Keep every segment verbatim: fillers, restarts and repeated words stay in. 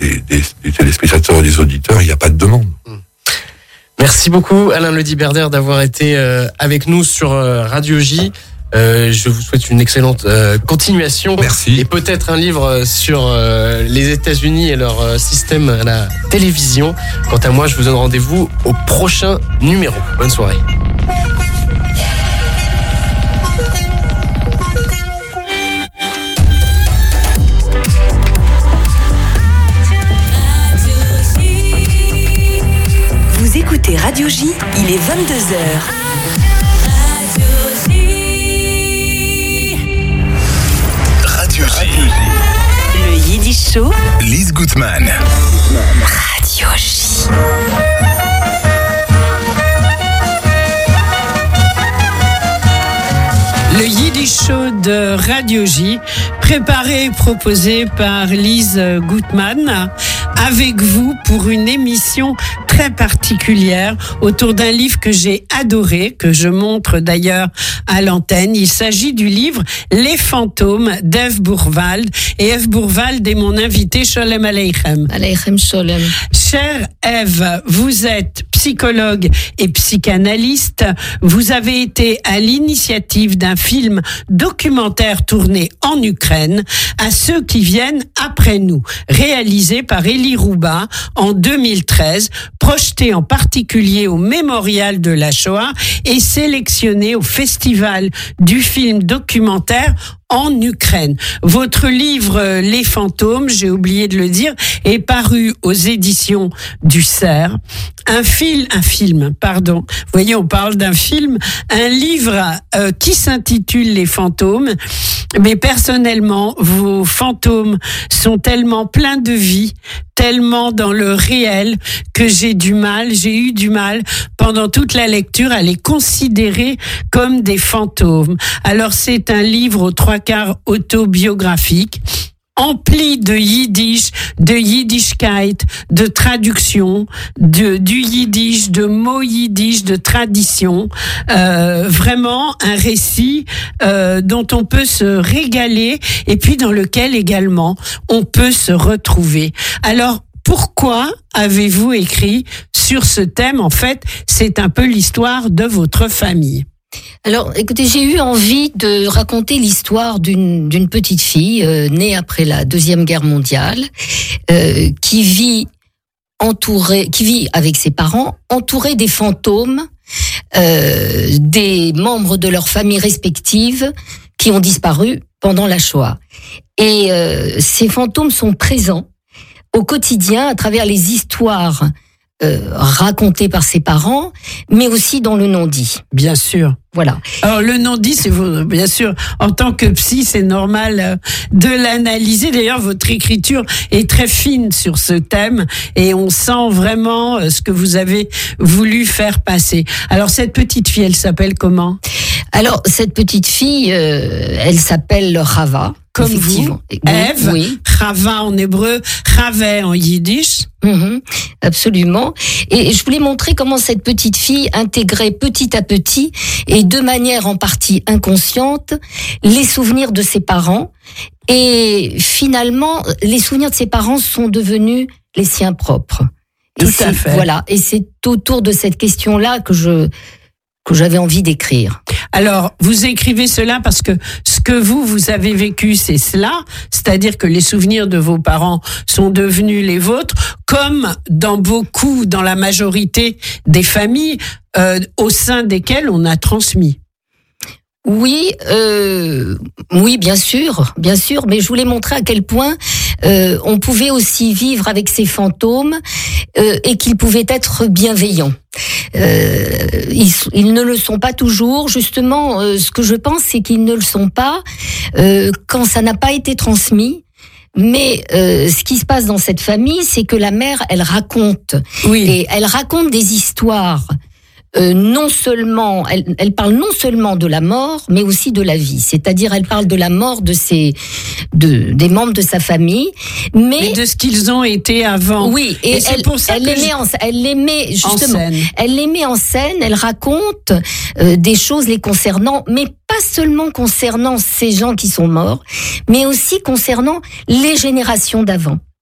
des, des, des téléspectateurs et des auditeurs, il n'y a pas de demande. Merci beaucoup Alain Ledy-Berder d'avoir été euh, avec nous sur euh, Radio J. Euh, je vous souhaite une excellente euh, continuation. Merci. Et peut-être un livre sur euh, les États-Unis et leur euh, système à la télévision. Quant à moi, je vous donne rendez-vous au prochain numéro. Bonne soirée. Vous écoutez Radio J, il est vingt-deux heures. Radio J. Le Yiddish Show. Lise Gutmann. Radio J. Le Yiddish Show de Radio J, préparé et proposé par Lise Gutmann, avec vous pour une émission très particulière autour d'un livre que j'ai adoré, que je montre d'ailleurs à l'antenne. Il s'agit du livre Les fantômes d'Ève Bourwald. Et Ève Bourwald est mon invitée. Sholem Aleichem. Aleichem Sholem. Chère Ève, vous êtes psychologue et psychanalyste. Vous avez été à l'initiative d'un film documentaire tourné en Ukraine, À ceux qui viennent après nous, réalisé par Elie Rouba en deux mille treize, projeté en particulier au Mémorial de la Shoah et sélectionné au Festival du film documentaire en Ukraine. Votre livre Les fantômes, j'ai oublié de le dire, est paru aux éditions du Cerf. Un film, un film, pardon. Vous voyez, on parle d'un film, un livre euh, qui s'intitule Les fantômes. Mais personnellement, vos fantômes sont tellement pleins de vie, tellement dans le réel, que j'ai du mal, j'ai eu du mal pendant toute la lecture à les considérer comme des fantômes. Alors c'est un livre aux trois quarts autobiographique, empli de yiddish, de yiddishkeit, de traduction, de, du yiddish, de mots yiddish, de tradition. Euh, vraiment un récit euh, dont on peut se régaler et puis dans lequel également on peut se retrouver. Alors, pourquoi avez-vous écrit sur ce thème? En fait, c'est un peu l'histoire de votre famille. Alors, écoutez, j'ai eu envie de raconter l'histoire d'une, d'une petite fille euh, née après la Deuxième Guerre mondiale, euh, qui vit entourée, qui vit avec ses parents, entourée des fantômes, euh, des membres de leur famille respective qui ont disparu pendant la Shoah. Et euh, ces fantômes sont présents au quotidien à travers les histoires euh, racontées par ses parents, mais aussi dans le non-dit. Bien sûr. Voilà. Alors le non-dit, c'est vous, bien sûr, en tant que psy, c'est normal euh, de l'analyser. D'ailleurs, votre écriture est très fine sur ce thème et on sent vraiment euh, ce que vous avez voulu faire passer. Alors cette petite fille, elle s'appelle comment? Alors cette petite fille, euh, elle s'appelle Rava. Comme vous, Ève, oui. Rava en hébreu, Ravé en yiddish. Mmh, absolument. Et je voulais montrer comment cette petite fille intégrait petit à petit et de manière en partie inconsciente les souvenirs de ses parents. Et finalement, les souvenirs de ses parents sont devenus les siens propres. Tout et à fait. Voilà. Et c'est autour de cette question-là que je que j'avais envie d'écrire. Alors, vous écrivez cela parce que ce que vous, vous avez vécu, c'est cela, c'est-à-dire que les souvenirs de vos parents sont devenus les vôtres, comme dans beaucoup, dans la majorité des familles, euh, au sein desquelles on a transmis. Oui, euh, oui, bien sûr, bien sûr, mais je voulais montrer à quel point euh, on pouvait aussi vivre avec ces fantômes euh, et qu'ils pouvaient être bienveillants. Euh, ils, ils ne le sont pas toujours. Justement, euh, ce que je pense, c'est qu'ils ne le sont pas euh, quand ça n'a pas été transmis. Mais euh, ce qui se passe dans cette famille, c'est que la mère, elle raconte. Oui. Et elle raconte des histoires. Euh, non seulement, elle, elle parle non seulement de la mort, mais aussi de la vie. C'est-à-dire, elle parle de la mort de ses, de, des membres de sa famille, mais, mais de ce qu'ils ont été avant. Oui, et, et c'est elle, pour ça elle que les met je... en, elle les met justement, en scène. Elle les met en scène. Elle raconte euh, des choses les concernant, mais pas seulement concernant ces gens qui sont morts, mais aussi concernant les générations d'avant.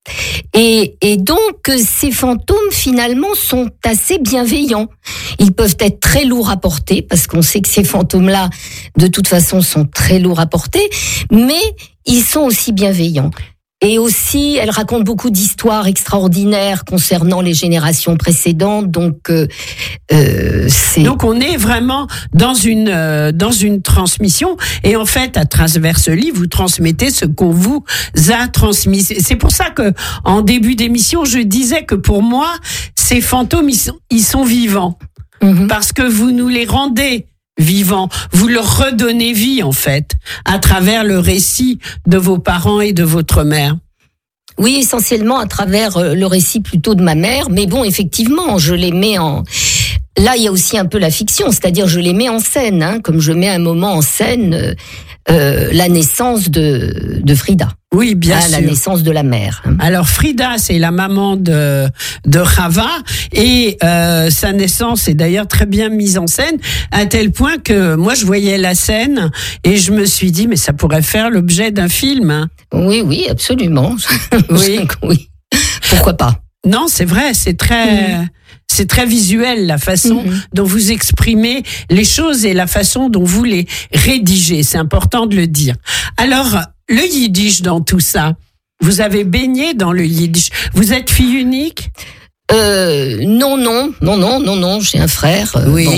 Et, et donc, ces fantômes, finalement, sont assez bienveillants. Ils peuvent être très lourds à porter, parce qu'on sait que ces fantômes-là, de toute façon, sont très lourds à porter, mais ils sont aussi bienveillants. Et aussi, elle raconte beaucoup d'histoires extraordinaires concernant les générations précédentes. Donc, euh, euh, c'est... Donc, on est vraiment dans une euh, dans une transmission. Et en fait, à travers ce livre, vous transmettez ce qu'on vous a transmis. C'est pour ça que, en début d'émission, je disais que pour moi, ces fantômes, ils sont, ils sont vivants, mmh. parce que vous nous les rendez vivants. Vous leur redonnez vie, en fait, à travers le récit de vos parents et de votre mère. Oui, essentiellement à travers le récit plutôt de ma mère. Mais bon, effectivement, je les mets en... Là, il y a aussi un peu la fiction, c'est-à-dire je les mets en scène, hein, comme je mets un moment en scène euh, la naissance de, de Frida. Oui, bien à sûr. La naissance de la mère. Alors Frida, c'est la maman de de Rava, et euh, sa naissance est d'ailleurs très bien mise en scène, à tel point que moi je voyais la scène et je me suis dit mais ça pourrait faire l'objet d'un film. Hein. Oui, oui, absolument. Oui, oui. Pourquoi pas? Non, c'est vrai, c'est très. Mmh. C'est très visuel, la façon mmh. dont vous exprimez les choses et la façon dont vous les rédigez. C'est important de le dire. Alors, le yiddish dans tout ça, vous avez baigné dans le yiddish. Vous êtes fille unique ? euh, Non, non, non, non, non, non, j'ai un frère. Euh, oui. Bon.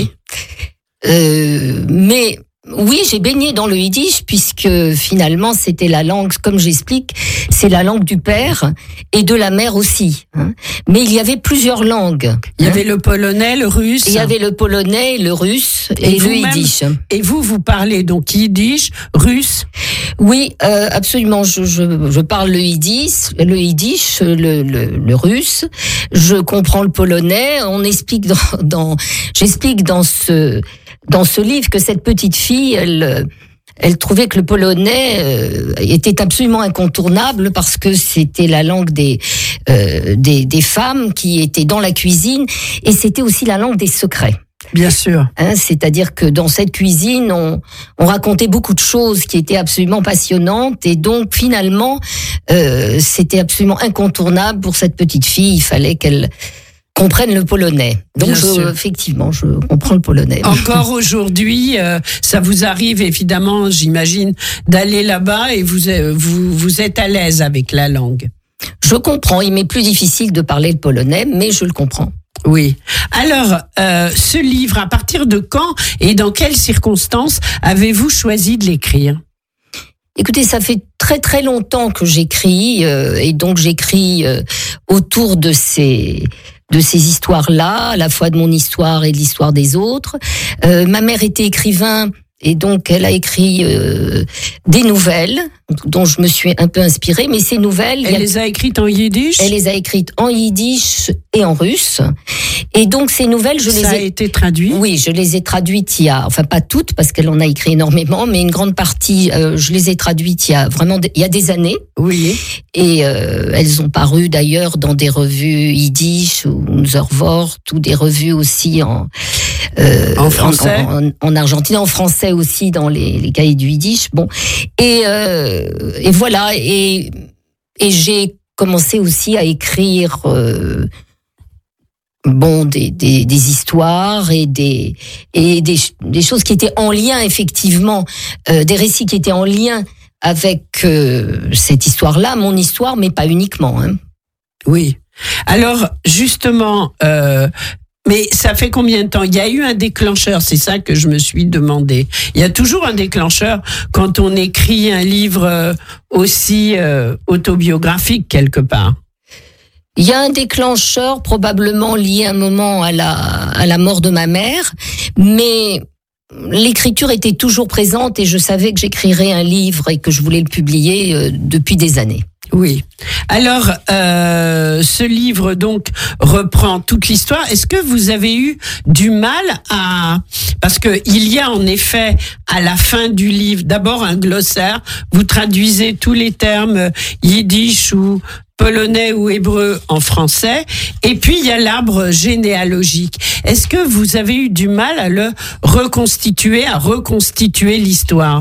Euh, mais... Oui, j'ai baigné dans le yiddish puisque finalement c'était la langue, comme j'explique, c'est la langue du père et de la mère aussi. Hein. Mais il y avait plusieurs langues. Il y hein. avait le polonais, le russe. Il y avait le polonais, le russe et, et le yiddish. Et vous, vous parlez donc yiddish, russe ? Oui, euh, absolument. Je, je, je parle le yiddish, le yiddish, le, le, le russe. Je comprends le polonais. On explique dans, dans j'explique dans ce dans ce livre que cette petite fille, elle, elle trouvait que le polonais était absolument incontournable parce que c'était la langue des, euh, des, des femmes qui étaient dans la cuisine et c'était aussi la langue des secrets. Bien sûr. Hein, c'est-à-dire que dans cette cuisine, on, on racontait beaucoup de choses qui étaient absolument passionnantes et donc finalement, euh, c'était absolument incontournable pour cette petite fille. Il fallait qu'elle comprennent le polonais. Donc, je, effectivement, je comprends le polonais. Encore aujourd'hui, euh, ça vous arrive évidemment, j'imagine, d'aller là-bas et vous, vous, vous êtes à l'aise avec la langue. Je comprends. Il m'est plus difficile de parler le polonais, mais je le comprends. Oui. Alors, euh, ce livre, à partir de quand et dans quelles circonstances avez-vous choisi de l'écrire ? Écoutez, ça fait très très longtemps que j'écris euh, et donc j'écris euh, autour de ces de ces histoires-là, à la fois de mon histoire et de l'histoire des autres. Euh, ma mère était écrivain et donc elle a écrit euh, des nouvelles dont je me suis un peu inspirée, mais ces nouvelles... Elle les a écrites en yiddish ? Elle les a écrites en yiddish et en russe. Et donc ces nouvelles, je Ça les ai... Ça a été traduit ? Oui, je les ai traduites il y a... Enfin, pas toutes, parce qu'elle en a écrit énormément, mais une grande partie, euh, je les ai traduites il y a vraiment... Il y a des années. Oui. Et euh, elles ont paru d'ailleurs dans des revues yiddish ou Unser Wort, ou des revues aussi en... Euh, en français en, en, en Argentine, en français aussi, dans les, les cahiers du yiddish. Bon. Et... Euh, Et voilà, et, et j'ai commencé aussi à écrire euh, bon, des, des, des histoires et, des, et des, des choses qui étaient en lien, effectivement, euh, des récits qui étaient en lien avec euh, cette histoire-là, mon histoire, mais pas uniquement. Hein. Oui. Alors, justement... Euh Mais ça fait combien de temps ? Il y a eu un déclencheur, c'est ça que je me suis demandé. Il y a toujours un déclencheur quand on écrit un livre aussi euh, autobiographique quelque part. Il y a un déclencheur probablement lié un moment à la, à la mort de ma mère, mais l'écriture était toujours présente et je savais que j'écrirais un livre et que je voulais le publier euh, depuis des années. Oui. Alors, euh, ce livre donc reprend toute l'histoire. Est-ce que vous avez eu du mal à... Parce que il y a en effet à la fin du livre d'abord un glossaire. Vous traduisez tous les termes yiddish ou polonais ou hébreu en français. Et puis il y a l'arbre généalogique. Est-ce que vous avez eu du mal à le reconstituer, à reconstituer l'histoire ?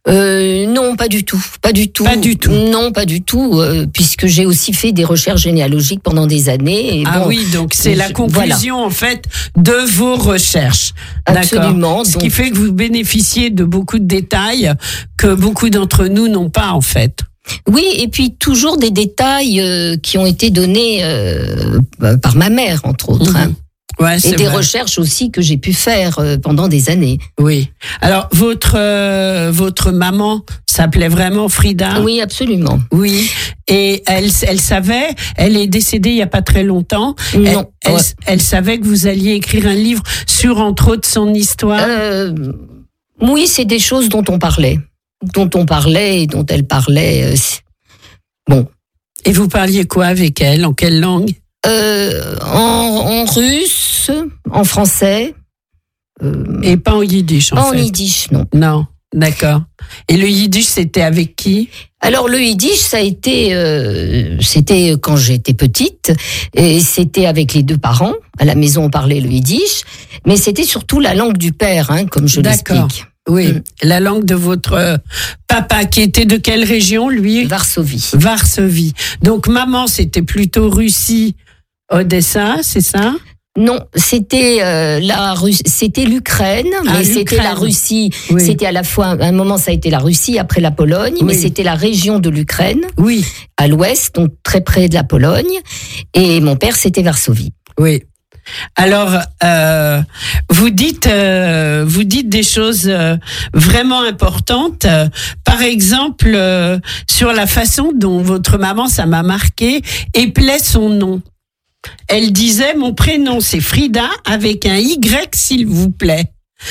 Euh, non, pas du tout, pas du tout. Pas du tout. Non, pas du tout, euh, puisque j'ai aussi fait des recherches généalogiques pendant des années. Et ah bon, oui, donc c'est la conclusion voilà. en fait de vos recherches. Absolument. D'accord. Ce donc... qui fait que vous bénéficiez de beaucoup de détails que beaucoup d'entre nous n'ont pas en fait. Oui, et puis toujours des détails euh, qui ont été donnés euh, par ma mère, entre autres. Mmh. Hein. Ouais, et des vrai. recherches aussi que j'ai pu faire euh, pendant des années. Oui. Alors votre euh, votre maman s'appelait vraiment Frida. Oui, absolument. Oui. Et elle elle savait. Elle est décédée il y a pas très longtemps. Non. Elle, elle, ouais. elle savait que vous alliez écrire un livre sur entre autres son histoire. Euh, oui, c'est des choses dont on parlait, dont on parlait et dont elle parlait. Euh, bon. Et vous parliez quoi avec elle? En quelle langue? Euh, en, en russe, en français. Euh, et pas en yiddish, en pas fait. En yiddish, non. Non, d'accord. Et le yiddish, c'était avec qui? Alors le yiddish, ça a été, euh, c'était quand j'étais petite, et c'était avec les deux parents. À la maison, on parlait le yiddish, mais c'était surtout la langue du père, hein, comme je l'explique. Oui, mmh. La langue de votre euh, papa, qui était de quelle région, lui? Varsovie. Varsovie. Donc maman, c'était plutôt Russie, Odessa, c'est ça? Non, c'était euh, la Russie, c'était l'Ukraine, ah, mais c'était la Russie. Oui. C'était à la fois, à un moment, ça a été la Russie, après la Pologne, oui. mais c'était la région de l'Ukraine, oui, à l'ouest, donc très près de la Pologne. Et mon père, c'était Varsovie. Oui. Alors, euh, vous dites, euh, vous dites des choses euh, vraiment importantes. Euh, par exemple, euh, sur la façon dont votre maman, ça m'a marqué, éplait son nom. Elle disait, mon prénom c'est Frida avec un Y s'il vous plaît.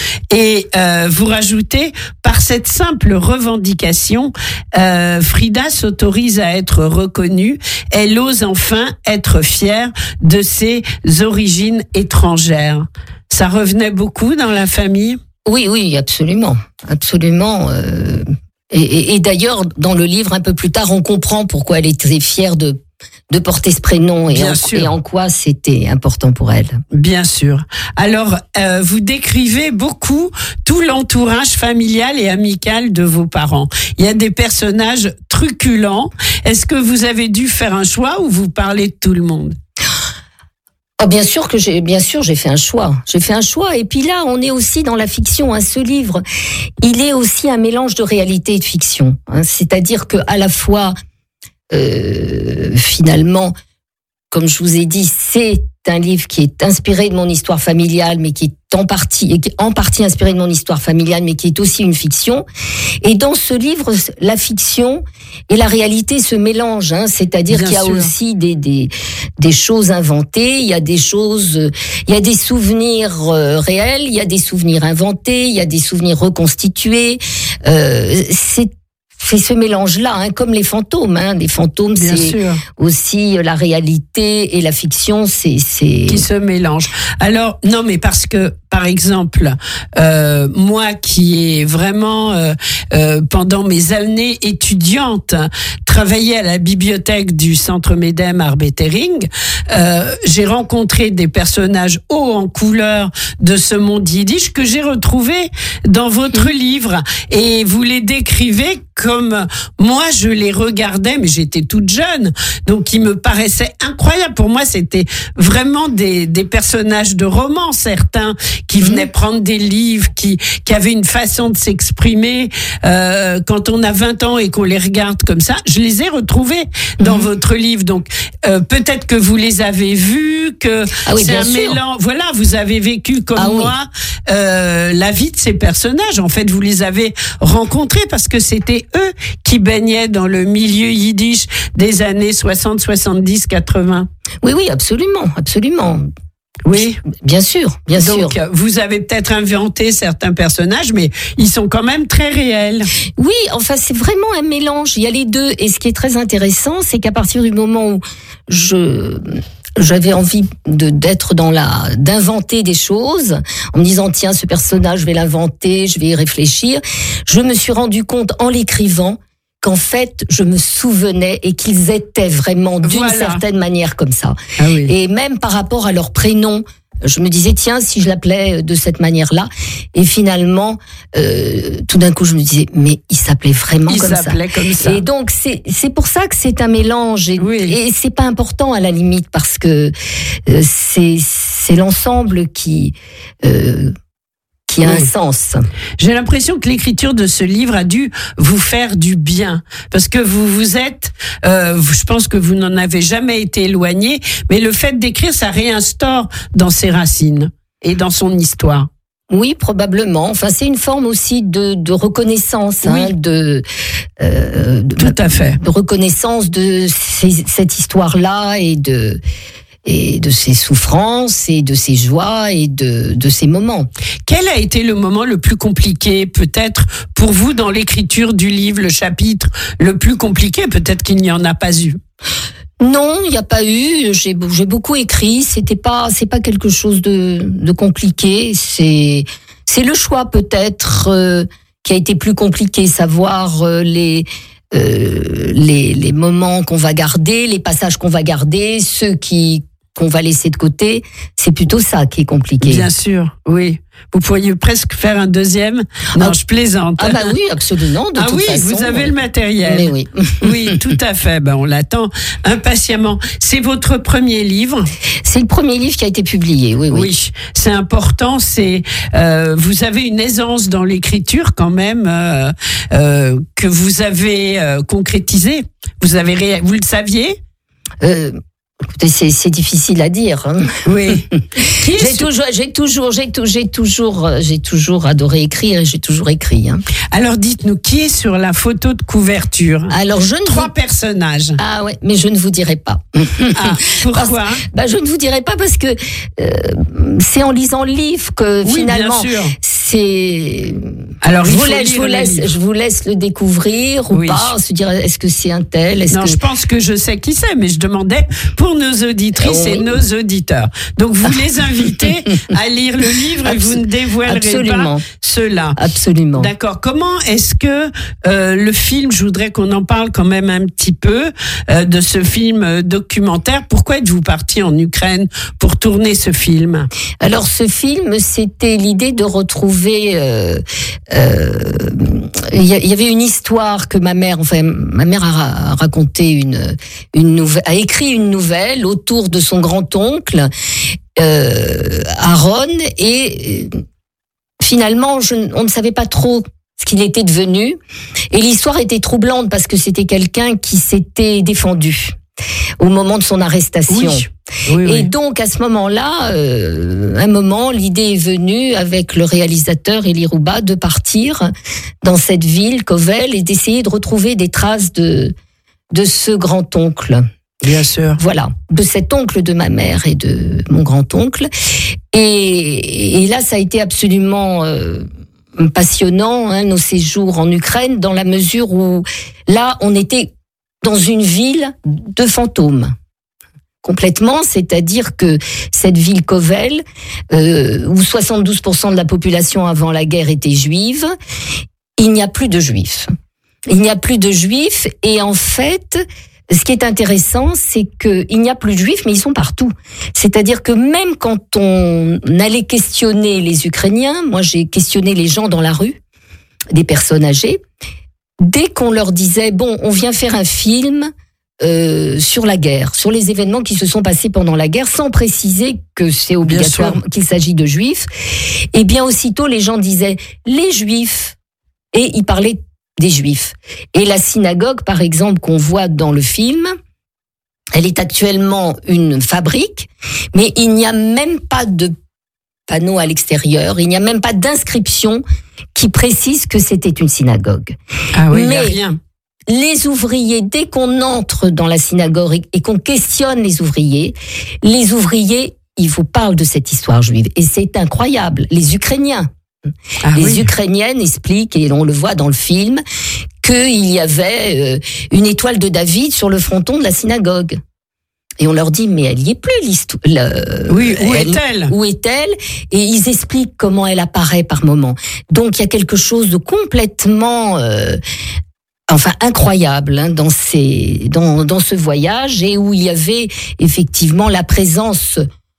Et euh, vous rajoutez, par cette simple revendication, euh, Frida s'autorise à être reconnue. Elle ose enfin être fière de ses origines étrangères. Ça revenait beaucoup dans la famille? Oui, oui, absolument, absolument. Euh, et, et, et d'ailleurs, dans le livre, un peu plus tard, on comprend pourquoi elle était fière de de porter ce prénom et en, et en quoi c'était important pour elle. Bien sûr. Alors, euh, vous décrivez beaucoup tout l'entourage familial et amical de vos parents. Il y a des personnages truculents. Est-ce que vous avez dû faire un choix ou vous parlez de tout le monde? Oh, bien sûr que j'ai, bien sûr, j'ai fait un choix. J'ai fait un choix. Et puis là, on est aussi dans la fiction. Hein. Ce livre, il est aussi un mélange de réalité et de fiction. Hein. C'est-à-dire que à la fois, Euh, finalement, comme je vous ai dit, c'est un livre qui est inspiré de mon histoire familiale, mais qui est en partie, qui est en partie inspiré de mon histoire familiale, mais qui est aussi une fiction. Et dans ce livre, la fiction et la réalité se mélangent. Hein, c'est-à-dire Bien qu'il y a sûr. aussi des, des des choses inventées, il y a des choses, il y a des souvenirs euh, réels, il y a des souvenirs inventés, il y a des souvenirs reconstitués. Euh, c'est C'est ce mélange-là, hein, comme les fantômes. Hein. Les fantômes, Bien c'est sûr. aussi la réalité et la fiction, c'est, c'est... qui se mélangent. Alors, non, mais parce que, par exemple, euh, moi qui ai vraiment, euh, euh, pendant mes années étudiantes, travaillé à la bibliothèque du Centre Médem Arbetering, euh, j'ai rencontré des personnages hauts en couleur de ce monde yiddish que j'ai retrouvé dans votre mmh. livre. Et vous les décrivez comme moi je les regardais, mais j'étais toute jeune, donc ils me paraissaient incroyables. Pour moi, c'était vraiment des, des personnages de romans, certains qui venaient mmh. prendre des livres, qui, qui avaient une façon de s'exprimer. Euh, quand on a vingt ans et qu'on les regarde comme ça, je les ai retrouvés dans mmh. votre livre. Donc euh, peut-être que vous les avez vus, que ah oui, c'est un sûr. mélange. Voilà, vous avez vécu comme ah moi oui. euh, la vie de ces personnages. En fait, vous les avez rencontrés parce que c'était eux qui baignaient dans le milieu yiddish des années soixante, soixante-dix, quatre-vingts. Oui, oui, absolument, absolument. Oui, bien sûr, bien Donc, sûr. Donc, vous avez peut-être inventé certains personnages, mais ils sont quand même très réels. Oui, enfin, c'est vraiment un mélange. Il y a les deux. Et ce qui est très intéressant, c'est qu'à partir du moment où je... j'avais envie de d'être dans la d'inventer des choses en me disant tiens ce personnage je vais l'inventer, je vais y réfléchir. Je me suis rendu compte en l'écrivant qu'en fait je me souvenais et qu'ils étaient vraiment d'une voilà. certaine manière comme ça. Ah oui. Et même par rapport à leur prénom, Je me disais, tiens, si je l'appelais de cette manière-là. Et finalement, euh, tout d'un coup, je me disais, mais il s'appelait vraiment Il comme ça. s'appelait comme ça. Et donc, c'est, c'est pour ça que c'est un mélange. Et, Oui. et c'est pas important à la limite, parce que euh, c'est, c'est l'ensemble qui, euh, qui a Oui. un sens. J'ai l'impression que l'écriture de ce livre a dû vous faire du bien, parce que vous vous êtes, euh, je pense que vous n'en avez jamais été éloigné, mais le fait d'écrire, ça réinstaure dans ses racines et dans son histoire. Oui, probablement. Enfin, c'est une forme aussi de, de reconnaissance, Oui. hein, de, euh, de, Tout à fait. de reconnaissance de ces- cette histoire-là et de et de ses souffrances et de ses joies et de de ses moments. Quel a été le moment le plus compliqué, peut-être, pour vous dans l'écriture du livre, le chapitre le plus compliqué? Peut-être qu'il n'y en a pas eu. Non, il n'y a pas eu. J'ai j'ai beaucoup écrit. C'était pas c'est pas quelque chose de de compliqué. C'est c'est le choix peut-être euh, qui a été plus compliqué, savoir euh, les euh, les les moments qu'on va garder, les passages qu'on va garder, ceux qui qu'on va laisser de côté. C'est plutôt ça qui est compliqué. Bien sûr, oui. Vous pourriez presque faire un deuxième. Non, Ah, je plaisante. Ah bah oui, absolument. De Ah toute oui, façon, vous avez le matériel. Mais oui. Oui, tout à fait. Ben, on l'attend impatiemment. C'est votre premier livre. C'est le premier livre qui a été publié. Oui, oui. Oui, c'est important. C'est euh, vous avez une aisance dans l'écriture quand même euh, euh, que vous avez euh, concrétisé. Vous avez ré... vous le saviez? Euh, écoutez, c'est, c'est difficile à dire. Hein. Oui. Qui est J'ai sur- toujours, j'ai toujours, j'ai tou- j'ai toujours, euh, j'ai toujours adoré écrire et j'ai toujours écrit. Hein. Alors dites-nous, qui est sur la photo de couverture? Alors je ne Trois vous... personnages. Ah ouais, mais je ne vous dirai pas. Ah, pourquoi? Bah je ne vous dirai pas parce que euh, c'est en lisant le livre que Oui, finalement bien sûr. c'est. Alors, je il vous, faut laisse, je, lire vous le laisse, livre. je vous laisse le découvrir ou Oui. pas, se dire est-ce que c'est un tel, est-ce Non, que je pense que je sais qui c'est, mais je demandais pour nos auditrices Oui. et nos auditeurs. Donc, vous les invitez à lire le livre et vous ne dévoilerez Absolument. pas cela. absolument. D'accord. Comment est-ce que euh, le film, je voudrais qu'on en parle quand même un petit peu euh, de ce film euh, documentaire. Pourquoi êtes-vous parti en Ukraine pour tourner ce film? Alors ce film, c'était l'idée de retrouver. Euh, euh, il y, a- il y avait une histoire que ma mère, enfin ma mère a, ra- a raconté une une nouvelle, a écrit une nouvelle autour de son grand-oncle euh, Aaron et euh, finalement je, on ne savait pas trop ce qu'il était devenu et l'histoire était troublante parce que c'était quelqu'un qui s'était défendu au moment de son arrestation. Oui. Oui, Et oui. donc à ce moment-là, euh, un moment, l'idée est venue avec le réalisateur Elie Rouba de partir dans cette ville, Kovel, et d'essayer de retrouver des traces de de ce grand-oncle. Bien sûr. Voilà, de cet oncle de ma mère et de mon grand-oncle. Et, et là, ça a été absolument euh, passionnant, hein, nos séjours en Ukraine, dans la mesure où là, on était dans une ville de fantômes. Complètement, c'est-à-dire que cette ville Kovel, euh, où soixante-douze pour cent de la population avant la guerre était juive, il n'y a plus de juifs. Il n'y a plus de juifs et en fait, ce qui est intéressant, c'est qu'il n'y a plus de juifs, mais ils sont partout. C'est-à-dire que même quand on allait questionner les Ukrainiens, moi j'ai questionné les gens dans la rue, des personnes âgées, dès qu'on leur disait, bon, on vient faire un film euh, sur la guerre, sur les événements qui se sont passés pendant la guerre, sans préciser que c'est obligatoire, sûr. qu'il s'agit de juifs, et bien aussitôt les gens disaient, les juifs, et ils parlaient des juifs. Et la synagogue, par exemple, qu'on voit dans le film, elle est actuellement une fabrique, mais il n'y a même pas de panneau à l'extérieur, il n'y a même pas d'inscription qui précise que c'était une synagogue. Ah oui, il n'y a Mais- rien. Les ouvriers, dès qu'on entre dans la synagogue et- et qu'on questionne les ouvriers, les ouvriers, ils vous parlent de cette histoire juive. Et c'est incroyable. Les Ukrainiens, Ah les oui. Ukrainiennes expliquent, et on le voit dans le film, qu'il y avait euh, une étoile de David sur le fronton de la synagogue. Et on leur dit, mais elle y est plus, l'histoire. Oui, où est-elle? Où est-elle? Et ils expliquent comment elle apparaît par moment. Donc il y a quelque chose de complètement, euh, enfin incroyable hein, dans ces, dans dans ce voyage et où il y avait effectivement la présence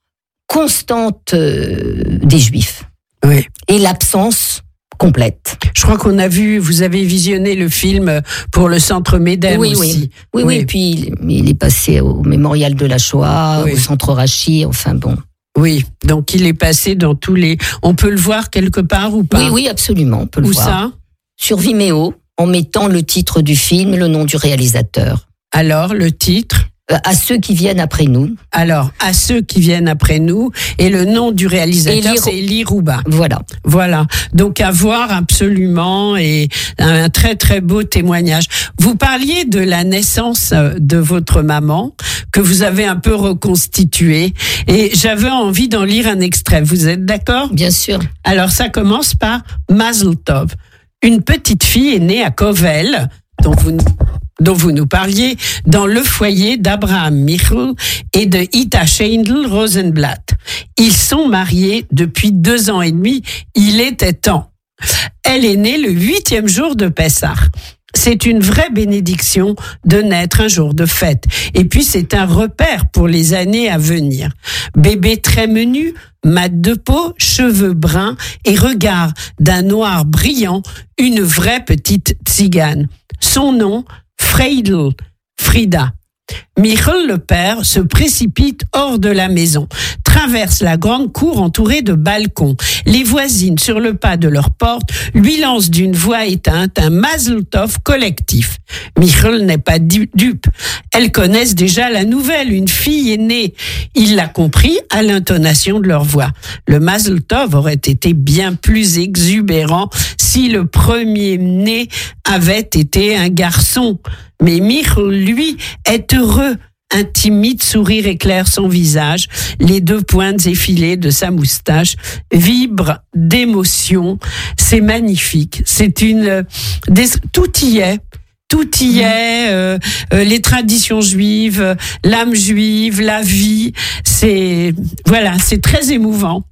constante euh, des Juifs. Oui. Et l'absence complète. Je crois qu'on a vu, vous avez visionné le film pour le Centre Médem oui, aussi. Oui, oui, oui. Et puis il, il est passé au Mémorial de la Shoah, oui. au Centre Rachi, enfin bon. Oui, donc il est passé dans tous les... On peut le voir quelque part ou pas? Oui, oui, absolument, on peut le Où voir. Où ça? Sur Vimeo, en mettant le titre du film, le nom du réalisateur. Alors, le titre? À ceux qui viennent après nous. Alors, à ceux qui viennent après nous. Et le nom du réalisateur, c'est Elie Rouba. Voilà. Voilà. Donc, à voir absolument, et un très, très beau témoignage. Vous parliez de la naissance de votre maman, que vous avez un peu reconstituée. Et j'avais envie d'en lire un extrait. Vous êtes d'accord? Bien sûr. Alors, ça commence par Mazel Tov. Une petite fille est née à Kovel, dont vous... dont vous nous parliez, dans le foyer d'Abraham Michel et de Ita Scheindl Rosenblatt. Ils sont mariés depuis deux ans et demi. Il était temps. Elle est née le huitième jour de Pessah. C'est une vraie bénédiction de naître un jour de fête. Et puis c'est un repère pour les années à venir. Bébé très menu, mat de peau, cheveux bruns et regard d'un noir brillant, une vraie petite tzigane. Son nom, Freidl, Frida. Michel, le père, se précipite hors de la maison, traverse la grande cour entourée de balcons. Les voisines, sur le pas de leur porte, lui lancent d'une voix éteinte un Mazel Tov collectif. Michel n'est pas dupe. Elles connaissent déjà la nouvelle, une fille est née. Il l'a compris à l'intonation de leur voix. Le Mazel Tov aurait été bien plus exubérant si le premier-né avait été un garçon. Mais Michel, lui, est heureux. Un timide sourire éclaire son visage. Les deux pointes effilées de sa moustache vibrent d'émotion. C'est magnifique. C'est une... Des, tout y est. Tout y est. Euh, euh, les traditions juives, l'âme juive, la vie. C'est... Voilà, c'est très émouvant.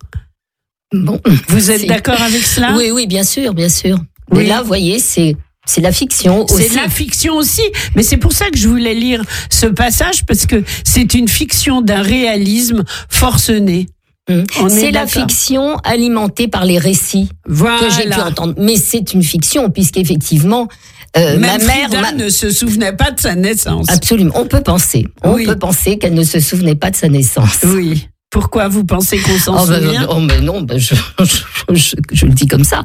Bon, vous êtes d'accord avec cela? Oui, oui, bien sûr, bien sûr. Mais oui. là, vous voyez, c'est... C'est la fiction aussi. C'est la fiction aussi, mais c'est pour ça que je voulais lire ce passage, parce que c'est une fiction d'un réalisme forcené. Mmh. C'est la fiction alimentée par les récits voilà. que j'ai pu entendre. Mais c'est une fiction, puisqu'effectivement, euh, ma mère ma... ne se souvenait pas de sa naissance. Absolument, on peut penser. On oui. peut penser qu'elle ne se souvenait pas de sa naissance. Oui. Pourquoi vous pensez qu'on s'en oh, souvient? ben, oh, mais non, ben, je, je, je, je le dis comme ça.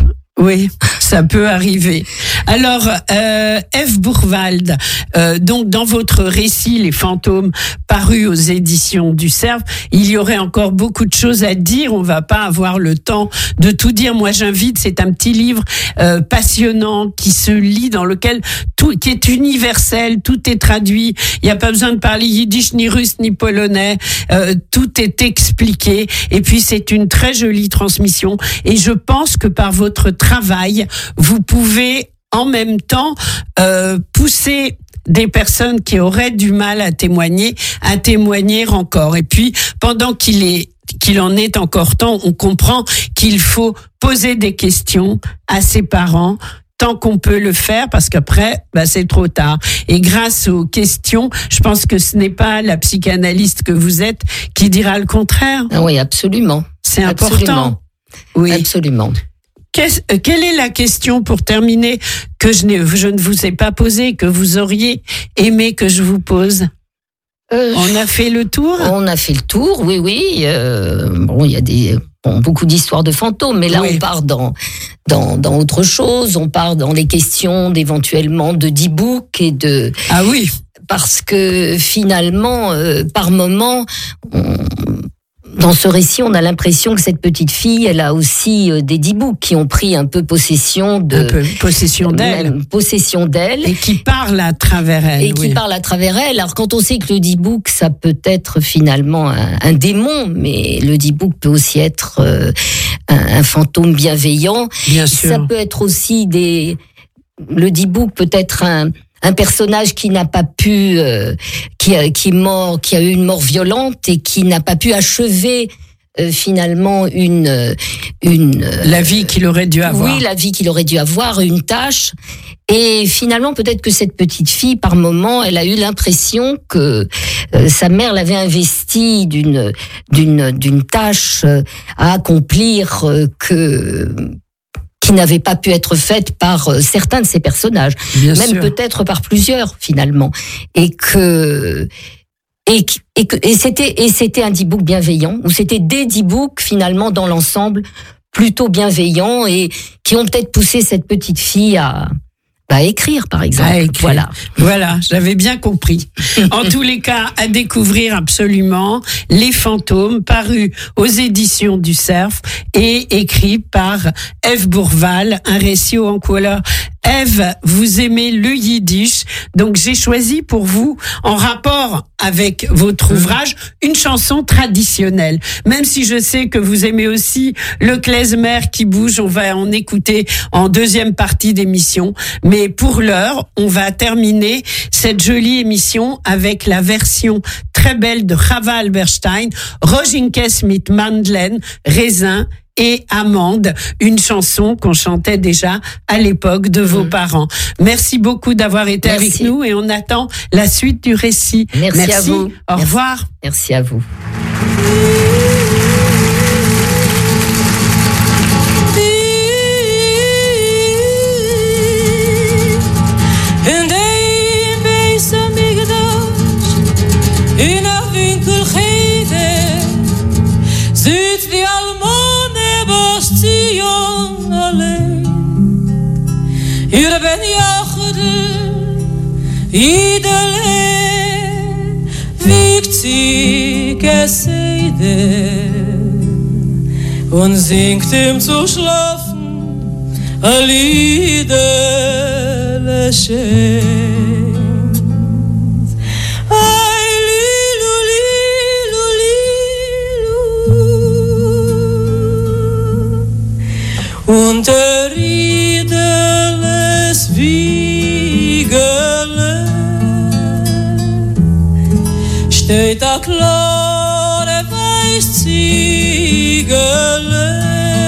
Oui, ça peut arriver. Alors, euh, F. Bourwald, euh, donc dans votre récit Les fantômes, paru aux éditions du Cerf, il y aurait encore beaucoup de choses à dire. On va pas avoir le temps de tout dire. Moi, j'invite. C'est un petit livre euh, passionnant qui se lit, dans lequel tout, qui est universel, tout est traduit. Il n'y a pas besoin de parler yiddish, ni russe, ni polonais. Euh, tout est expliqué. Et puis, c'est une très jolie transmission. Et je pense que par votre travail, vous pouvez en même temps euh, pousser des personnes qui auraient du mal à témoigner, à témoigner encore. Et puis, pendant qu'il est qu'il en est encore temps, on comprend qu'il faut poser des questions à ses parents, tant qu'on peut le faire, parce qu'après, bah, c'est trop tard. Et grâce aux questions, je pense que ce n'est pas la psychanalyste que vous êtes qui dira le contraire. Ah oui, absolument. C'est important. Absolument. Oui. Absolument. Qu'est-ce, quelle est la question, pour terminer, que je, n'ai, je ne vous ai pas posée, que vous auriez aimé que je vous pose? euh, On a fait le tour? On a fait le tour, oui, oui. Euh, bon, il y a des, bon, beaucoup d'histoires de fantômes, mais là, oui. on part dans, dans, dans autre chose. On part dans les questions d'éventuellement de d'e-book et de... Ah oui. Parce que finalement, euh, par moment... On, dans ce récit, on a l'impression que cette petite fille, elle a aussi des dibouks qui ont pris un peu possession de... Un peu possession d'elle. Possession d'elle. Et qui parlent à travers elle. Et oui. qui parlent à travers elle. Alors, quand on sait que le dibouk, ça peut être finalement un, un démon, mais le dibouk peut aussi être euh, un, un fantôme bienveillant. Bien sûr. Ça peut être aussi des... Le dibouk peut être un... un personnage qui n'a pas pu, euh, qui, a, qui est mort, qui a eu une mort violente et qui n'a pas pu achever euh, finalement une, une la vie qu'il aurait dû avoir. Oui, la vie qu'il aurait dû avoir, une tâche. Et finalement, peut-être que cette petite fille, par moment, elle a eu l'impression que euh, sa mère l'avait investie investi d'une d'une d'une tâche à accomplir que qui n'avait pas pu être faite par certains de ces personnages, Bien même sûr. peut-être par plusieurs finalement, et que et et que et c'était et c'était un D-book bienveillant, ou c'était des D-books finalement dans l'ensemble plutôt bienveillants et qui ont peut-être poussé cette petite fille à à écrire, par exemple. À écrire. Voilà. Voilà, j'avais bien compris. En tous les cas, à découvrir absolument Les Fantômes, paru aux éditions du Cerf et écrit par Ève Bourval, un récit en couleur. Ève, vous aimez le yiddish, donc j'ai choisi pour vous, en rapport avec votre ouvrage, une chanson traditionnelle. Même si je sais que vous aimez aussi le klezmer qui bouge, on va en écouter en deuxième partie d'émission. Mais pour l'heure, on va terminer cette jolie émission avec la version très belle de Chava Alberstein, Rojinkes mit Mandlen, raisin et amande, une chanson qu'on chantait déjà à l'époque de vos mmh. parents. Merci beaucoup d'avoir été Merci. avec nous et on attend la suite du récit. Merci, Merci. à vous. Au Merci. revoir. Merci à vous. Hier ben jachde, idele, wiegt sie Gesede und singt ihm zu schlafen a Liedele schön. Ay, lilu, lilu, lilu, und der Riedeles Wiegele steht a klare weiß Ziegele.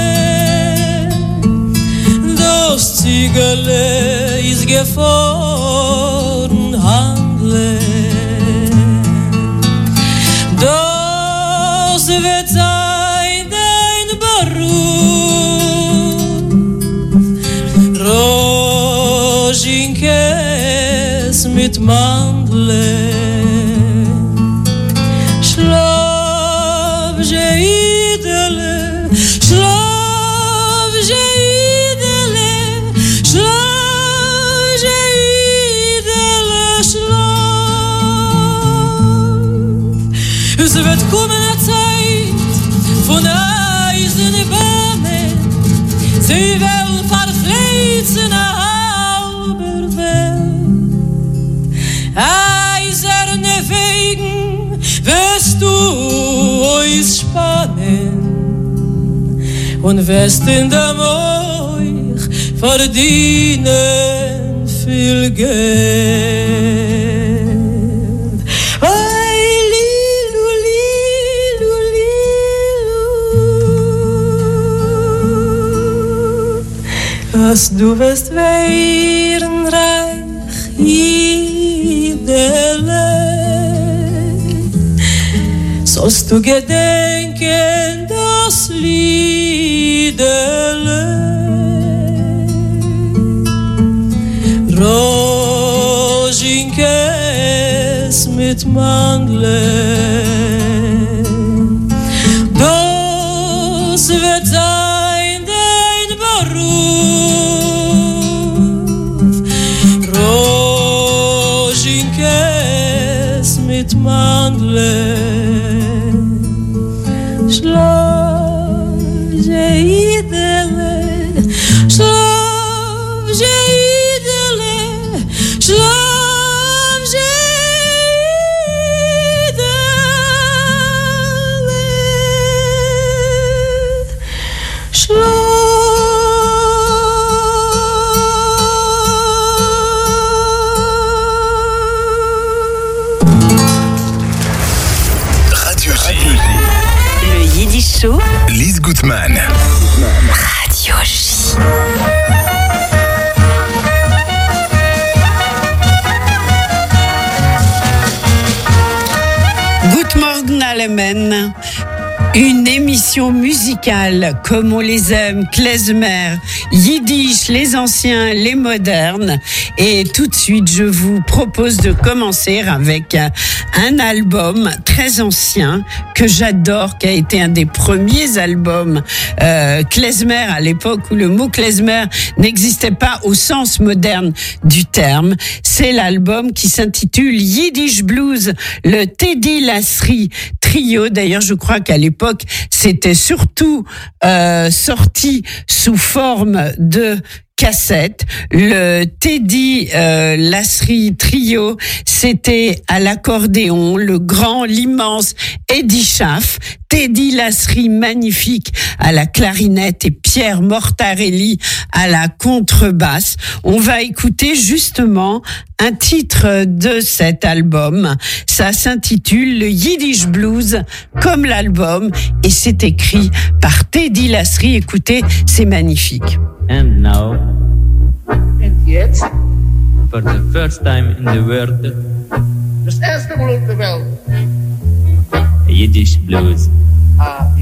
Das Ziegele ist gefahren Handle. Das wird sein dein Beruf, Rojinkes mit Mandle. Schlaf, Jeidele, schlaf, Jeidele, schlaf, Jeidele, schlaf. Es wird kommen eine Zeit von Eisenbahnen, sie will verfleizen eine halbe Welt. Eiserne Wegen wirst du uns spannen und wirst in der Moich verdienen viel Geld. Ay, lilu, lilu, lilu, dass du wirst werden reich, Idele. Sollst du gedenken das Liedele, Rojinkes mit Mandle. Das wird sein dein Beruf, Rojinkes mit Mandle. Schlaf, Jeidele, schlaf, Jeidele, schlaf, Jeidele, schlaf. Radio J. Le Yiddish Show, Lise Gutmann. Radio J. Good morning, Allemen. Une émission musicale comme on les aime, klezmer, yiddish, les anciens, les modernes. Et tout de suite, je vous propose de commencer avec un album très ancien que j'adore, qui a été un des premiers albums euh, klezmer à l'époque où le mot klezmer n'existait pas au sens moderne du terme. C'est l'album qui s'intitule Yiddish Blues, le Teddy Lasry Trio. D'ailleurs, je crois qu'à l'époque, c'était surtout euh, sorti sous forme de cassette. Le Teddy euh, Lasry Trio, c'était à l'accordéon, le grand, l'immense Eddie Schaff, Teddy Lasry magnifique à la clarinette et Pierre Mortarelli à la contrebasse. On va écouter justement un titre de cet album. Ça s'intitule le Yiddish Blues comme l'album et c'est écrit par Teddy Lasry. Écoutez, c'est magnifique. And now, And yet, for the first time in the world, das erste Mal auf der Welt, Yiddish blues. ah, ich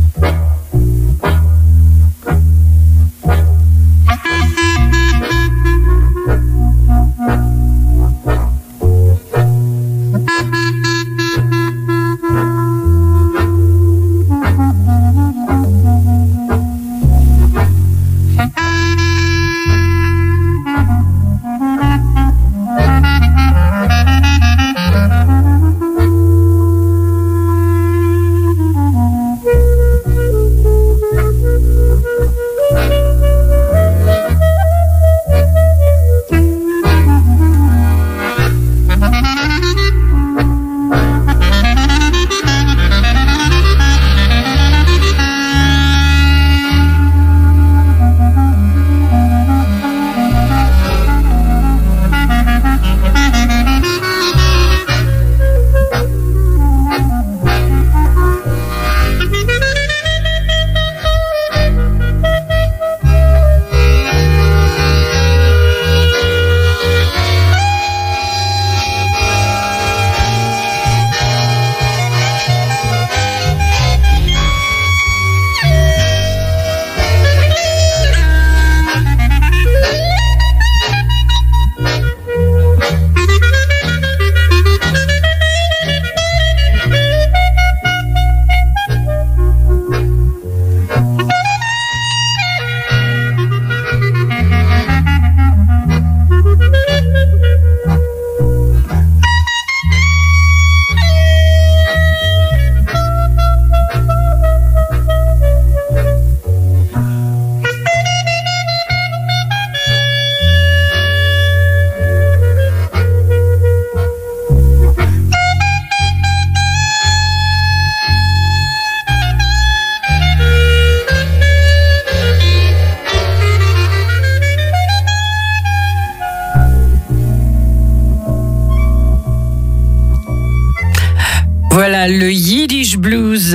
Voilà le Yiddish Blues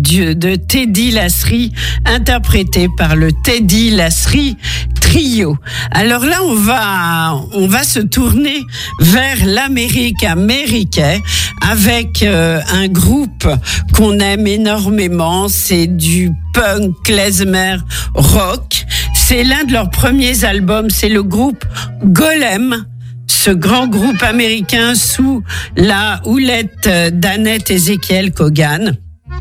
de Teddy Lasry, interprété par le Teddy Lasry Trio. Alors là, on va, on va se tourner vers l'Amérique américaine avec euh, un groupe qu'on aime énormément. C'est du punk, klezmer, rock. C'est l'un de leurs premiers albums. C'est le groupe Golem. Ce grand groupe américain sous la houlette d'Annette Ezekiel Kogan.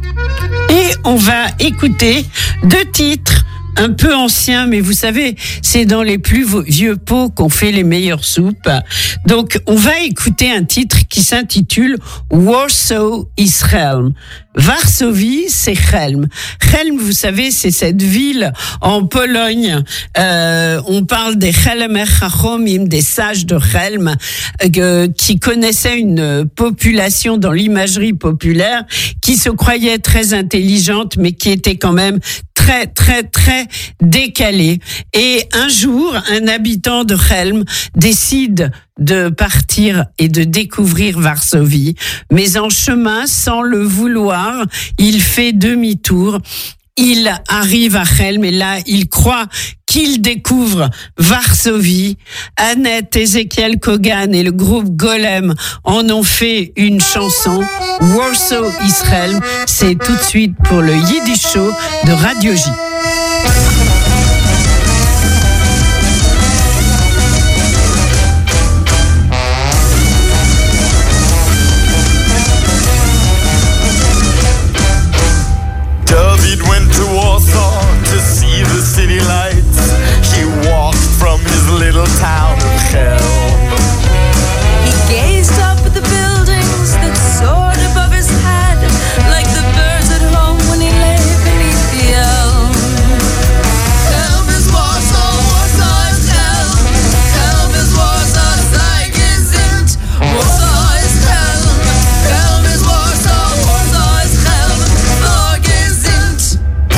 Et on va écouter deux titres un peu anciens, mais vous savez, c'est dans les plus vieux pots qu'on fait les meilleures soupes. Donc, on va écouter un titre qui s'intitule Warsaw is Helm. Varsovie, c'est Helm. Helm, vous savez, c'est cette ville en Pologne. Euh, on parle des Helmer Chachomim, des sages de Helm, euh, qui connaissaient une population dans l'imagerie populaire, qui se croyait très intelligente, mais qui était quand même très, très, très décalée. Et un jour, un habitant de Helm décide de partir et de découvrir Varsovie. Mais en chemin, sans le vouloir, il fait demi-tour. Il arrive à Helm et là, il croit qu'ils découvrent Varsovie. Annette, Ezekiel Kogan et le groupe Golem en ont fait une chanson, Warsaw Israel. C'est tout de suite pour le Yiddish Show de Radio J. David went to Warsaw to see the city lights. He walked from his little town of Chelm. He gazed up at the buildings that soared above his head, like the birds at home when he lay beneath the elm. Chelm is Warsaw, Warsaw is Chelm. Chelm is Warsaw, Zeig sind. Warsaw is Chelm. Chelm is Warsaw, Warsaw is Chelm. Sorge sind.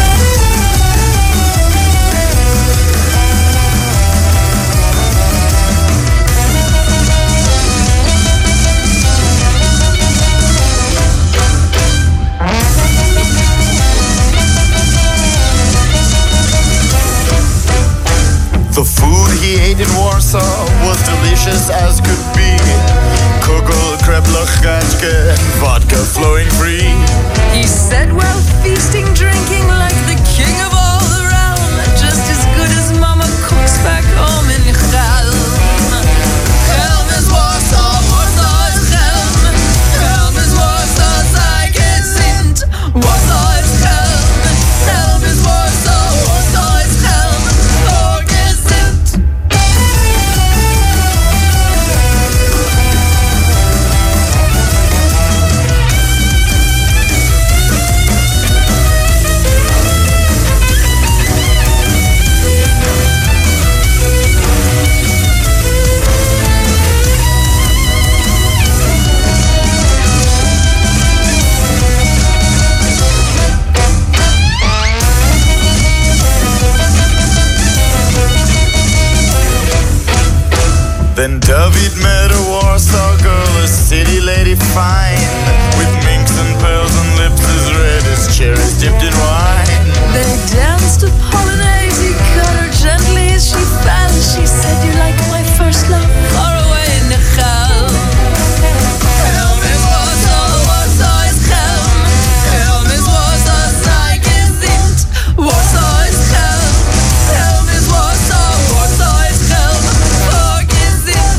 The food he ate in Warsaw was delicious as could be. Kugel, Krebler, Gatschke, and vodka flowing free. He said, well, feasting, drinking like the king of all the realm, just as good as Mama cooks back home in Chelm. Chelm is Warsaw, Warsaw is Chelm. Chelm is Warsaw, Zeig sind. Warsaw is Chelm. Chelm is Warsaw, Warsaw is Chelm. Sorge sind. Then David met a Warsaw girl, a city lady fine, with minks and pearls and lips as red as cherries dipped in wine. They danced a polonaise, he cut her gently as she fell. She said, you like my first love, far away in the Chelm. Chelm is Warsaw, Warsaw is Chelm. Chelm is Warsaw, Zeig sind. Warsaw is Chelm. Chelm is Warsaw, Warsaw is Chelm. Sorge sind.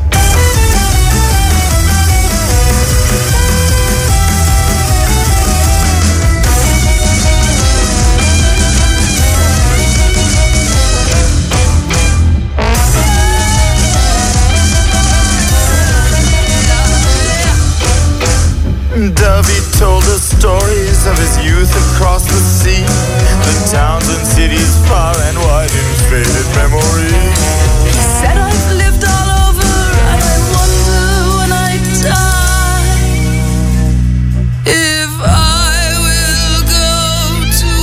David told us stories of his youth across the sea, the towns and cities far and wide in faded memory. He said, I've lived all over, and I wonder when I die if I will go to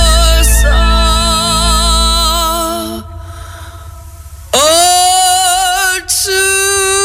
Warsaw or to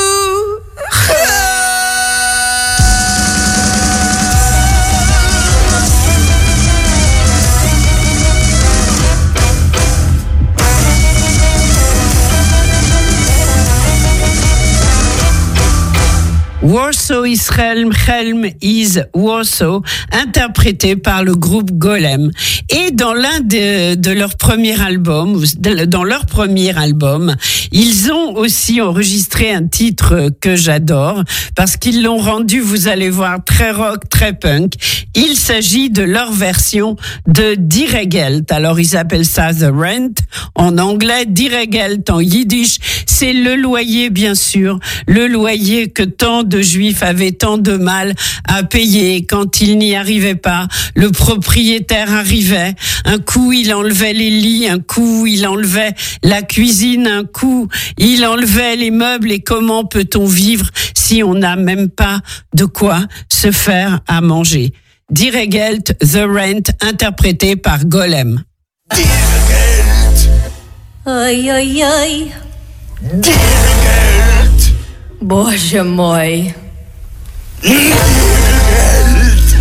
Warsaw Israel, Chelm is Warsaw, interprété par le groupe Golem. Et dans l'un de, de leurs premiers albums, dans leur premier album, ils ont aussi enregistré un titre que j'adore, parce qu'ils l'ont rendu, vous allez voir, très rock, très punk. Il s'agit de leur version de Die Regelt. Alors ils appellent ça The Rent en anglais, Die Regelt en yiddish. C'est le loyer, bien sûr, le loyer que tant de Juifs avaient tant de mal à payer. Quand ils n'y arrivaient pas, le propriétaire arrivait. Un coup, il enlevait les lits, un coup, il enlevait la cuisine, un coup, il enlevait les meubles. Et comment peut-on vivre si on n'a même pas de quoi se faire à manger? Die Regelt, The Rent, interprété par Golem. Die Regelt. Oi, oi, oi. Die Regelt. Боже мой. Die Regelt.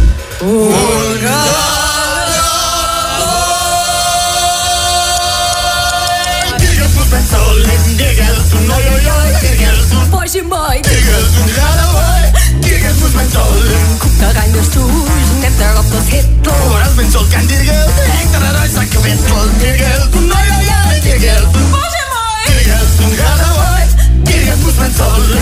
Ура! er op dat hittel. Maar als men zo kan dirigeren, hängt er eruit zijn kwittel. Dirigeren, nou ja ja, dirigeren. Boże mój! Dirigeren, ga nou uit. Dirigeren moet men zollen.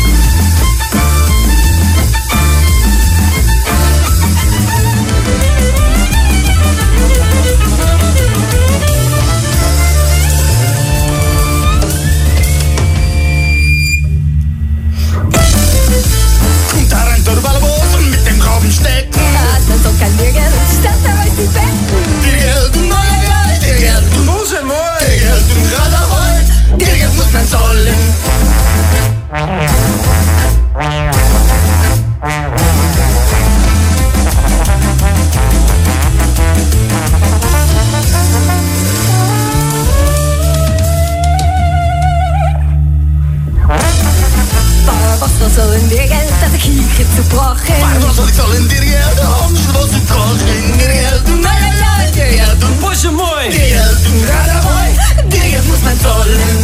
Mit dem groben Stecken. Als men zo kan dirigeren, staat er uit die bed. Dirigeren, nou ja ja, dirigeren. Boże mój! Dirigeren, ga nou uit. Dirigeren moet men zollen. Waar was er zo een dirigent dat ik hier heb gebrochen? Waar was dat ik zal in dirigeren? Anders was het toch geen dirigeren. Nou ja ja, dirigeren. Boże mój! Dirigeren, ga nou uit. Dirigeren moet men zollen.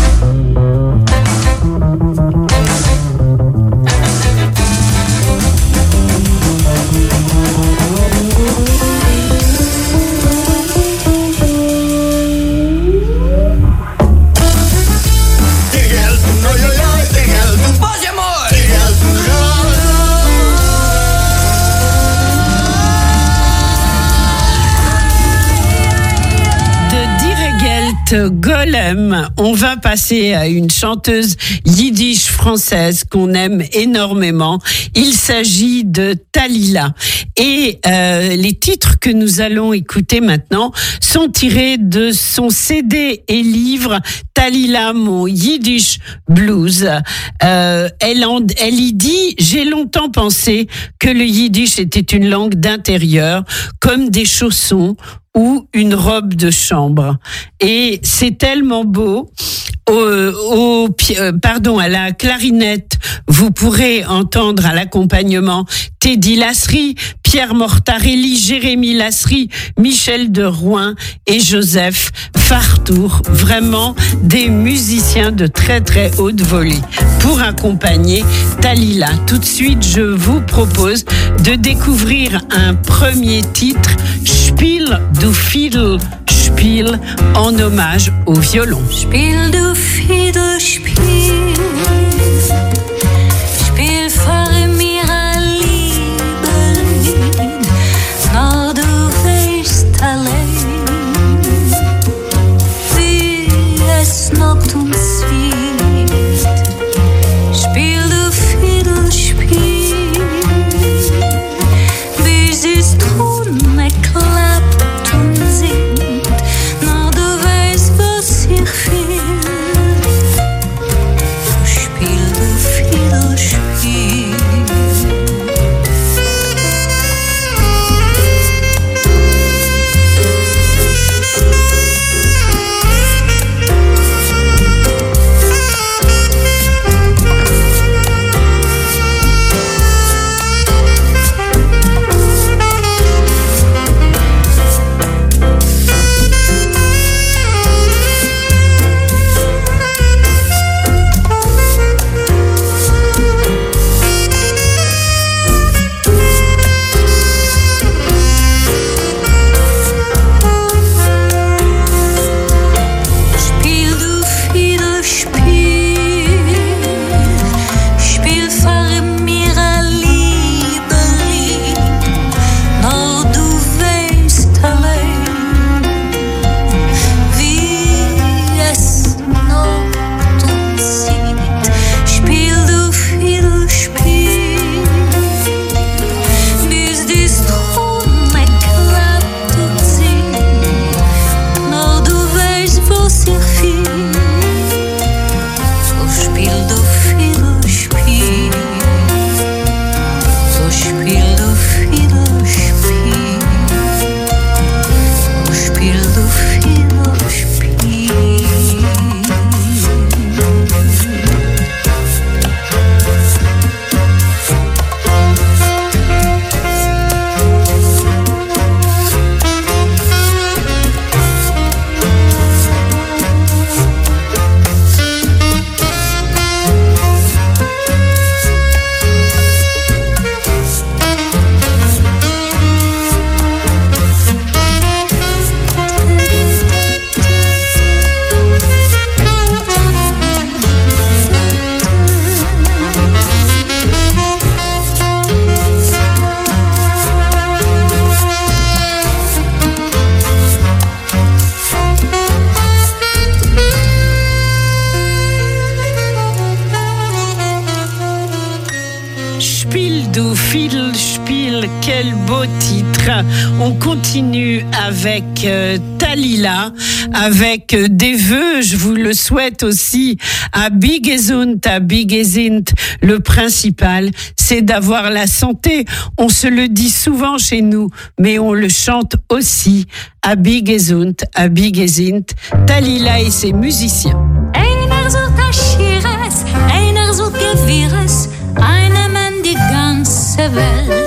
Golem, on va passer à une chanteuse yiddish française qu'on aime énormément. Il s'agit de Talila. Et euh, les titres que nous allons écouter maintenant sont tirés de son C D et livre Talila, mon Yiddish Blues. Euh, elle, en, elle y dit « J'ai longtemps pensé que le Yiddish était une langue d'intérieur, comme des chaussons ou une robe de chambre. » Et c'est tellement beau. Au, au, pardon, à la clarinette, vous pourrez entendre à l'accompagnement Teddy Lasserie, Pierre Mortarelli, Jérémy Lasserie, Michel de Rouen et Joseph Fartour. Vraiment des musiciens de très très haute volée pour accompagner Talila. Tout de suite, je vous propose de découvrir un premier titre, Spiel du Fiddle Spiel, en hommage au violon. Spiel du Fiddle Spiel, Spiel für mir ein Liebelied, nur du weißt allein, wie es knockt und zieht. Spiel du Fiddle Spiel, bis es Trunne klappt und singt, nur du weißt, was ich will. Hill, quel beau titre. On continue avec euh, Talila, avec euh, des vœux, je vous le souhaite aussi, à Big Gesund, à Big Gesint. Le principal, c'est d'avoir la santé. On se le dit souvent chez nous, mais on le chante aussi, à Big Gesund, à Big Gesint. Talila et ses musiciens. Einer sucht Aschires, einer sucht Gewirres, einer meint die ganze Welt.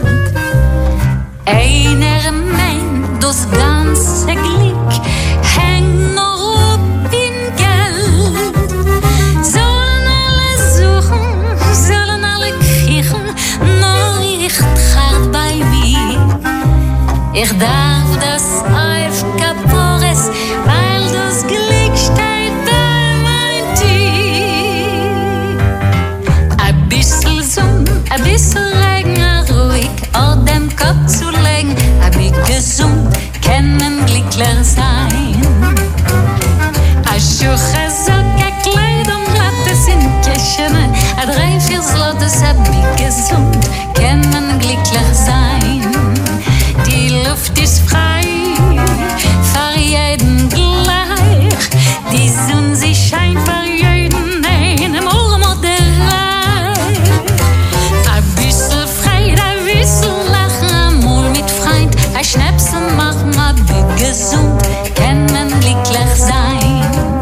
Einer meint das ganze Glück hängt noch up in Geld. Sollen alle suchen, sollen alle kriechen, nur ich trag bei mir. Ich darf das auf Kapores, weil das Glück steht bei mein Tier. A bissl Sonn, a bissl Regen, a ruhig auf dem Kopf zu legen, a big gesund, können glücklich sein. A schuche Sock, a Kleid und Lattes in Kirchen, a drei, vier Slottes, a big gesund, können glücklich sein. Die Luft ist frei, für jeden gleich. Die Sonne, sie scheint für jeden einen Morgen oder Reich. Ein bisschen Freude, ein bisschen Lachen, einmal mit Freund. Ein Schnäpsen machen, ein big gesund, kann man glücklich sein.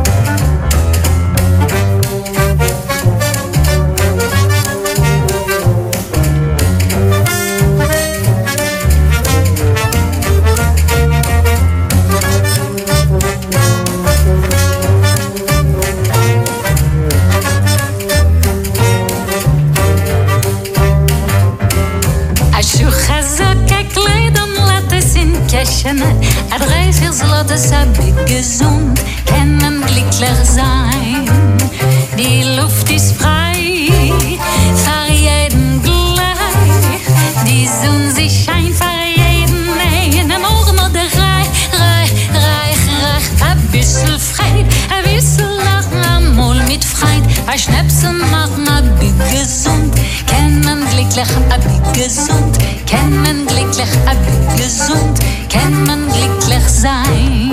A drei, vier Slottes, a big gesund, kann man glücklich sein. Die Luft ist frei, für jeden gleich. Die Sonne, sie scheint für jeden einen Morgen oder reich, reich, reich, reich. A bissl Freude, a bissl Lachen, einmal mit Freund. A Schnäpsen machen, a big gesund, kann man glücklich, a big gesund, kann man glücklich, a big gesund, kann man glücklich sein.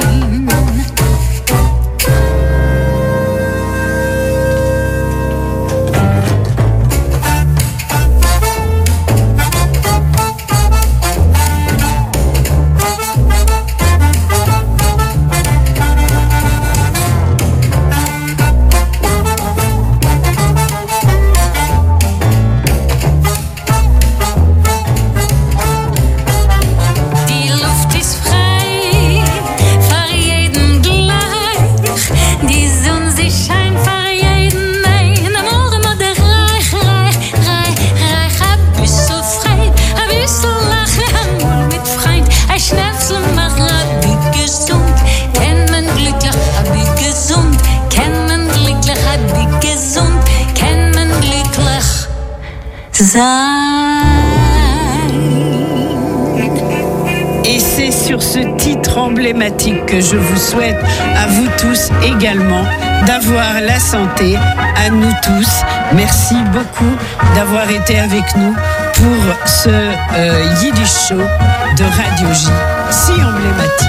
Et c'est sur ce titre emblématique que je vous souhaite à vous tous également d'avoir la santé, à nous tous. Merci beaucoup d'avoir été avec nous pour ce euh, Yiddish Show de Radio J, si emblématique.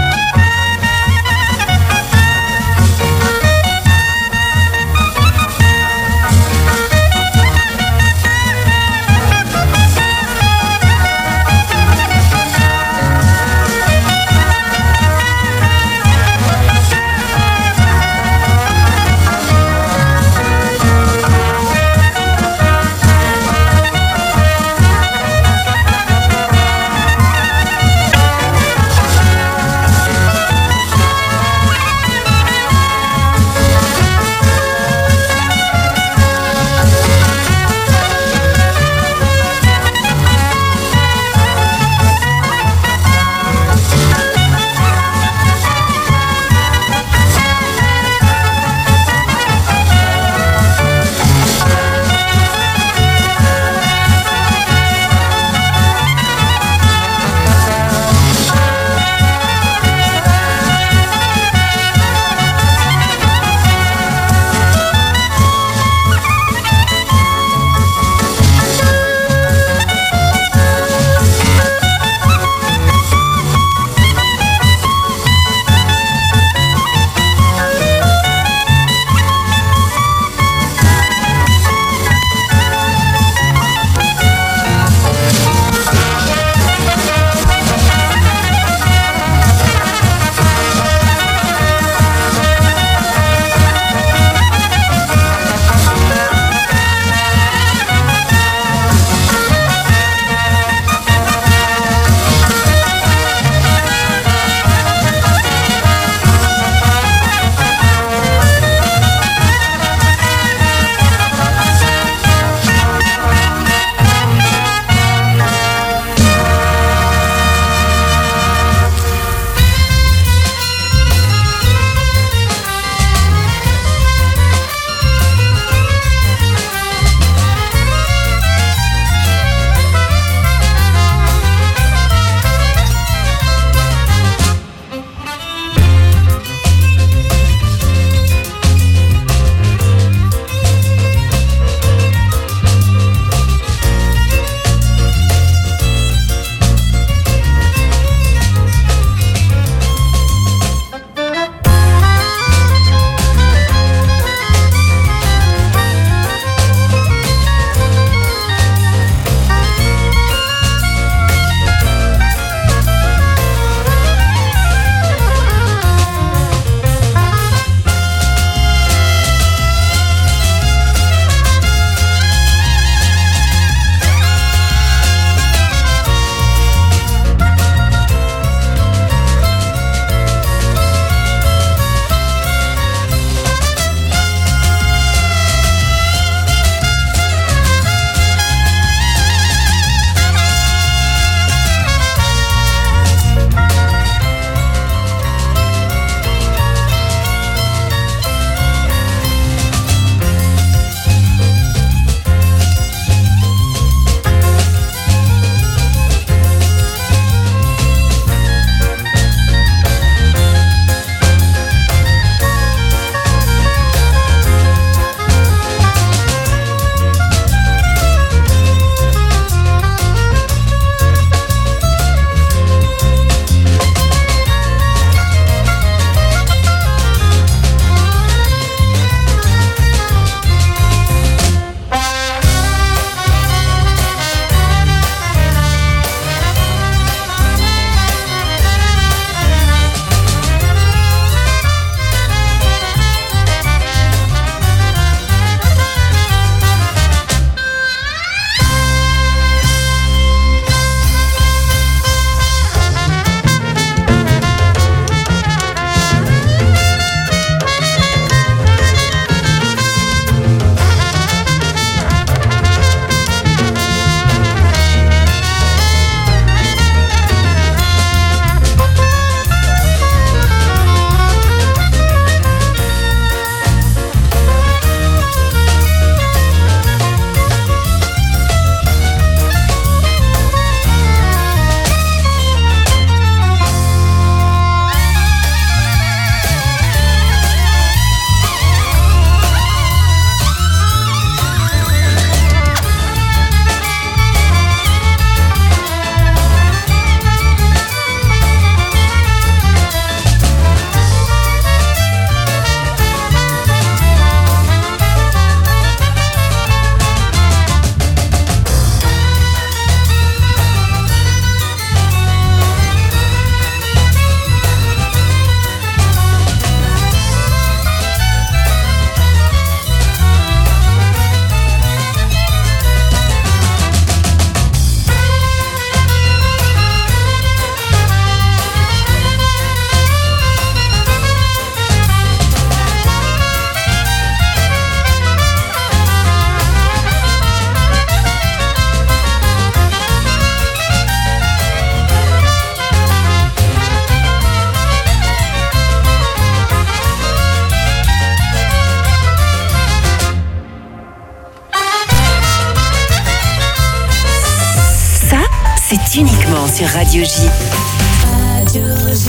sur Radio J. Radio J.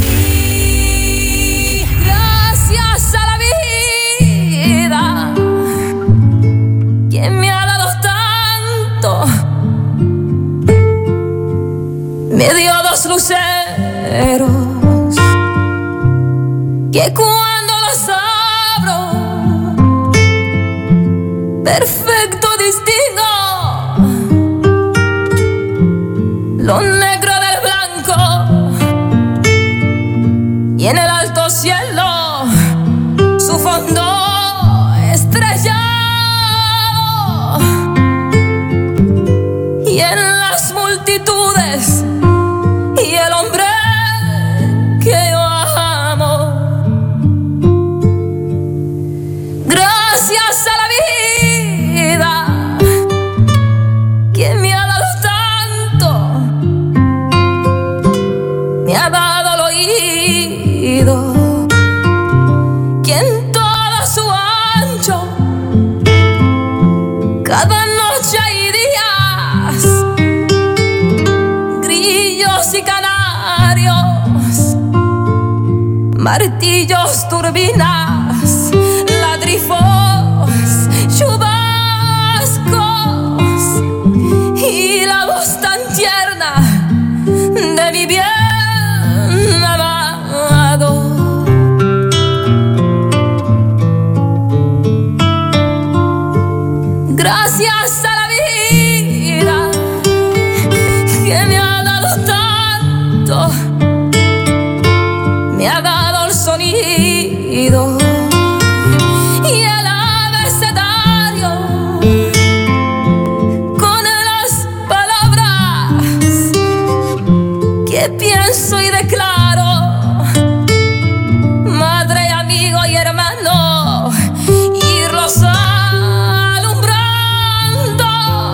Gracias a la vida que me ha dado tanto. Me dio dos luceros que cuando los abro perfecto distingo lo negro del blanco, y en el alto cielo su fondo estrellado, y en las multitudes y el hombre que yo amo. Gracias a la vida que me ha dado tanto, me ha dado el oído, que en todo su ancho, cada noche y días, grillos y canarios, martillos, turbinas, ladrifos, chubascos, y la voz tan tierna de mi bien amado. Gracias a la vida que me ha dado tanto, me ha dado el sonido y el abecedario con las palabras que pienso y declaro. Madre, amigo y hermano, irlos alumbrando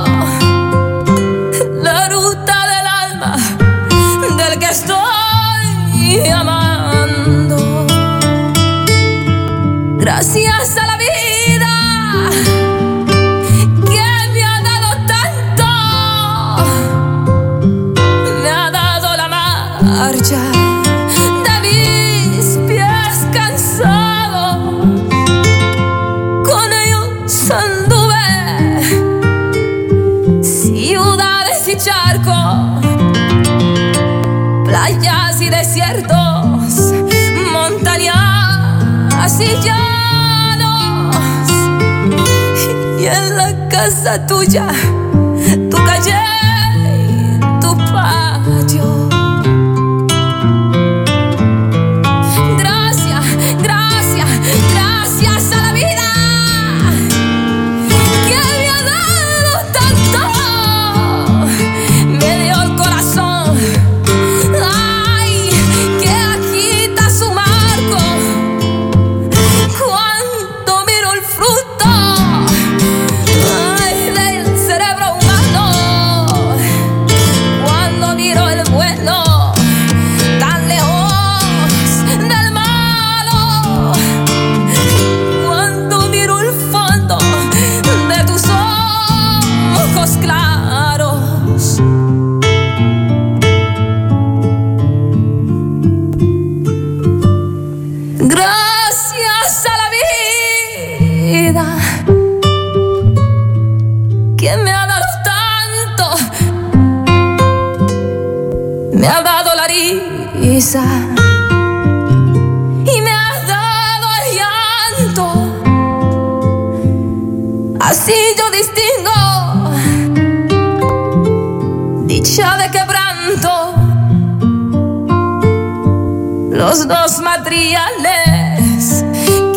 la ruta del alma del que estoy amando. Gracias a la vida que me ha dado tanto, me ha dado la marcha de mis pies cansados, con ellos anduve ciudades y charcos, playas y desiertos, montañas y llanos, y en la casa tuya, tu calle y tu patio. Gracias, gracias, gracias a la vida que me ha dado tanto, me dio el corazón, ay, que agita su marco cuando miro el fruto, ay, del cerebro humano, cuando miro el bueno tan lejos del malo, cuando miro el fondo de tus ojos claros. Gracias a la vida que me ha dado tanto, me ha dado la risa y me ha dado el llanto. Así yo distingo dicha de quebranto, los dos materiales